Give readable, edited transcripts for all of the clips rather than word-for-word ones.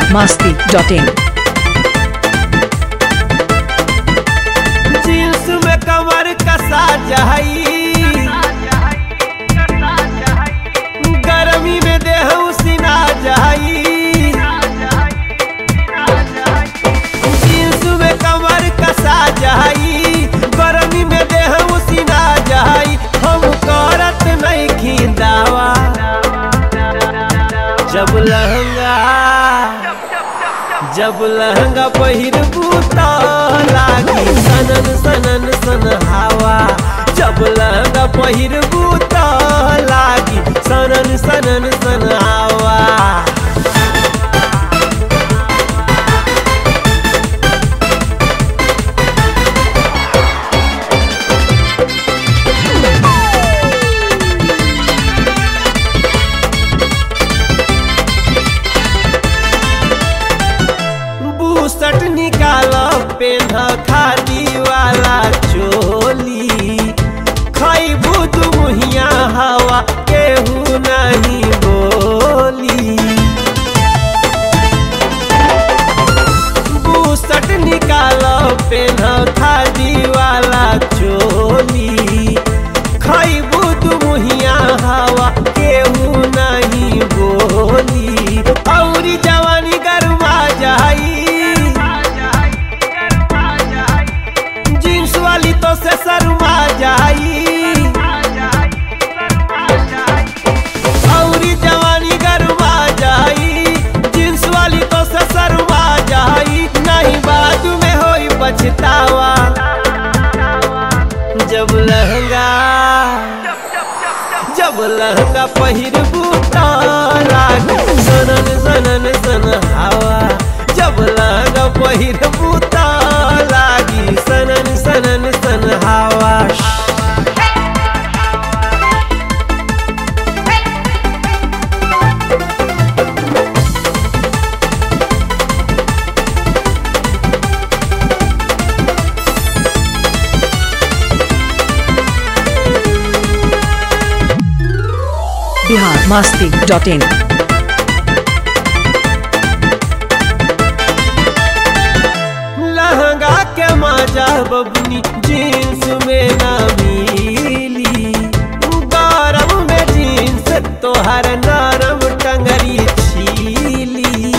biharmasti.in jeans में कमर कसा जाई, गर्मी में देह उसिना जाई। जींस में कमर कसा जाई, गर्मी में देह उसिना जाई। हम करत नहीं खिंदावा जब लहंगा पहिरबू त लागी सनन सनन सन हवा। जब लहंगा पहिरबू त लागी सनन सनन सन हवा। बूसट निकाल पेन खादी वाला चोली, खैबू तू मुहिया हवा केहू नहीं बोली। बूसट निकाल पेन खादी वाला चोली, खैबू तू मुहिया हवा केहू नहीं बोली। औरी जवानी गरमा जाई, तो से शर्मा जाई। औरी जवानी गरमा जाई, जींस वाली तो से शर्मा जाई। नहीं बाद में होई पछतावा जब लहंगा पहिरबू त लागी सनन सनन सन हवा। जब लहंगा पहिरबू त लागी सनन सनन सन हवा। biharmasti.in लहंगा के मजा बबनी जींस में ना मिली। गरम में जींस तोहर नरम टंगरी छीली।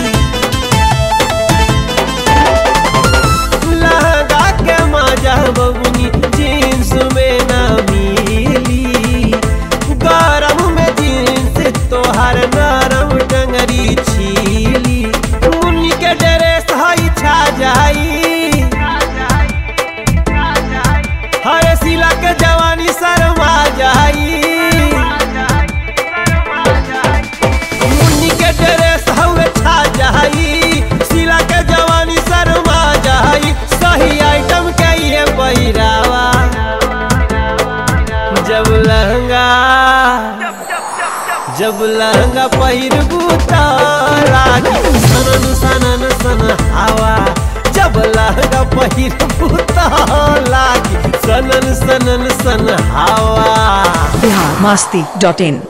लहंगा के मजा बबनी जींस में ना मिली। गरम में जींस तोहर नरम टंगरी छीली। मुन्नी के ड्रेस हई छा जाई, हरे सिला के जवानी शर्मा जाई। मुन्नी के ड्रेस हवे छा जाई, सिला के जवानी शर्मा जाई। सही आइटम के ये पहिरावा जब लहंगा पहिरबू त लागी सनन सनन सन हवा। जब लहंगा पहिरबू त लागी सनन सनन सन हवा। biharmasti.in